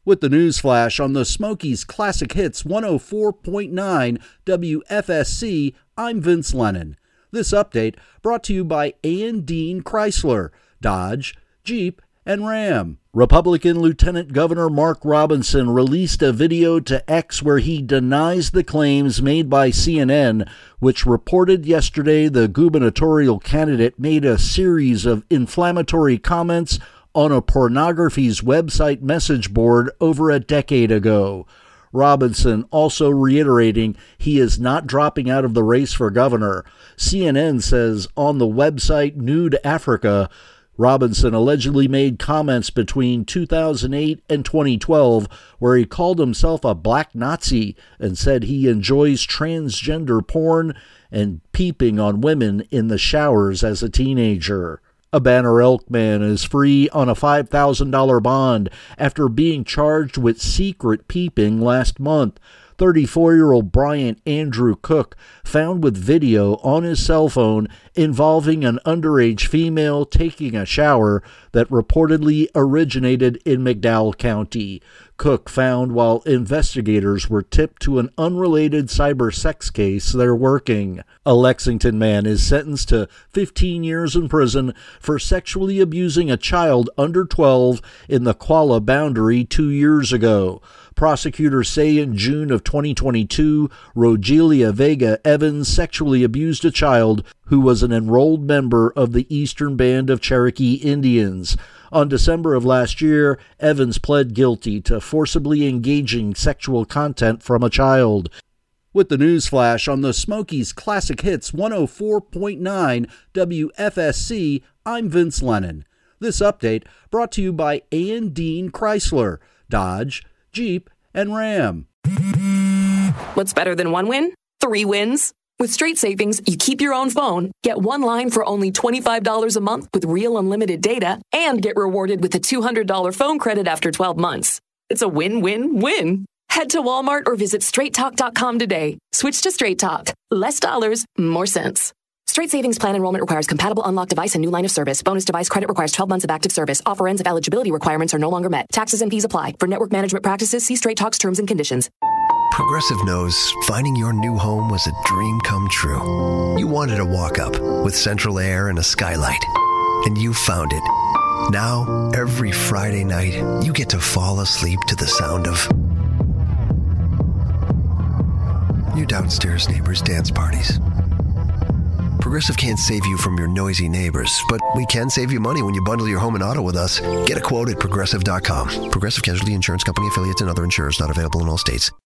With the news flash on the Smokies Classic Hits 104.9 WFSC, I'm Vince Lennon. This update brought to you by A. Dean Chrysler, Dodge, Jeep, and Ram. Republican Lieutenant Governor Mark Robinson released a video to X where he denies the claims made by CNN, which reported yesterday the gubernatorial candidate made a series of inflammatory comments on a pornography's website message board over a decade ago. Robinson also reiterating he is not dropping out of the race for governor. CNN says on the website Nude Africa, Robinson allegedly made comments between 2008 and 2012 where he called himself a black Nazi and said he enjoys transgender porn and peeping on women in the showers as a teenager. A Banner Elk man is free on a $5,000 bond after being charged with secret peeping last month. 34-year-old Bryant Andrew Cook found with video on his cell phone involving an underage female taking a shower that reportedly originated in McDowell County. Cook found while investigators were tipped to an unrelated cyber sex case they're working. A Lexington man is sentenced to 15 years in prison for sexually abusing a child under 12 in the Qualla Boundary 2 years ago. Prosecutors say in June of 2022, Rogelia Vega Evans sexually abused a child who was an enrolled member of the Eastern Band of Cherokee Indians. On December of last year, Evans pled guilty to forcibly engaging sexual content from a child. With the news flash on the Smokies Classic Hits 104.9 WFSC, I'm Vince Lennon. This update brought to you by A. Dean Chrysler, Dodge, Jeep, and Ram. What's better than one win? 3 wins. With Straight Savings, you keep your own phone, get one line for only $25 a month with real unlimited data, and get rewarded with a $200 phone credit after 12 months. It's a win-win-win. Head to Walmart or visit straighttalk.com today. Switch to Straight Talk. Less dollars, more sense. Straight Savings Plan enrollment requires compatible unlocked device and new line of service. Bonus device credit requires 12 months of active service. Offer ends if eligibility requirements are no longer met. Taxes and fees apply. For network management practices, see Straight Talk's terms and conditions. Progressive knows finding your new home was a dream come true. You wanted a walk-up with central air and a skylight, and you found it. Now, every Friday night, you get to fall asleep to the sound of your downstairs neighbors' dance parties. Progressive can't save you from your noisy neighbors, but we can save you money when you bundle your home and auto with us. Get a quote at Progressive.com. Progressive Casualty Insurance Company affiliates and other insurers not available in all states.